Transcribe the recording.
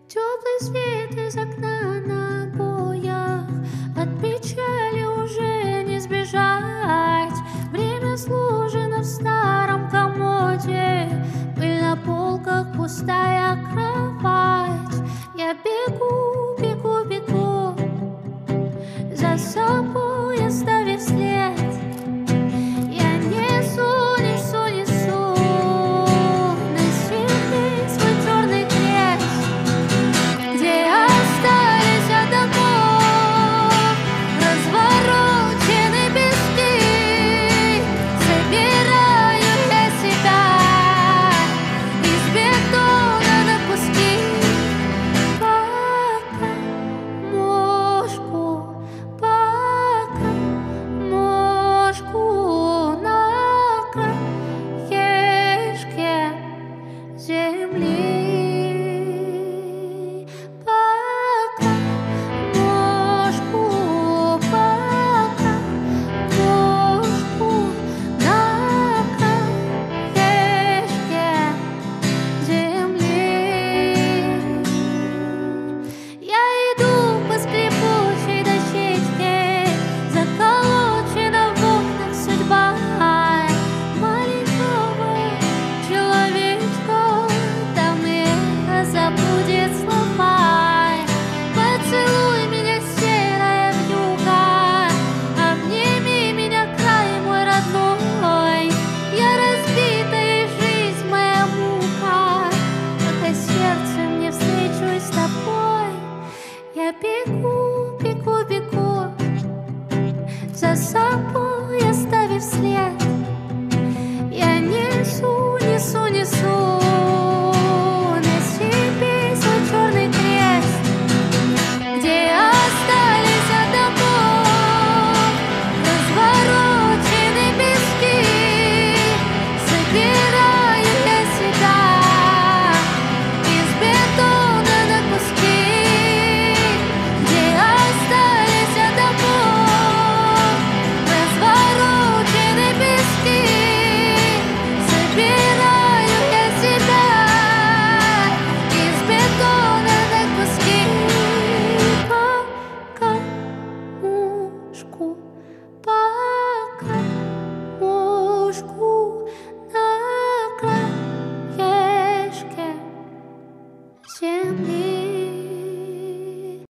Теплый свет из окна на обоях, от печали уже не сбежать. Время сложено в старом комоде, пыль на полках, пустая кровать. Я бегу, бегу, бегу, за собой оставив след. Я несу, несу, несу на себе свой черный крест. Где остались от домов разворочены пески, собираю я себя из бетона на куски. Пока мошку на краешке земли. Пока мошку на краешке земли. Я иду по скрипучей дощечке, заколочена в окнах судьба маленького человечка. Там эхо забудет слова. Поцелуй меня, серая вьюга, обними меня, край мой родной. Я разбита, и жизнь моя мука, пока сердцем не встречусь с тобой. Я бегу, бегу, бегу, за собой оставив след. Я несу, несу, несу на себе свой черный крест. Где остались от домов разворочены пески, собираю я себя из бетона на куски. Где остались от домов разворочены пески, собираю я себя из бетона на куски. Пока мушку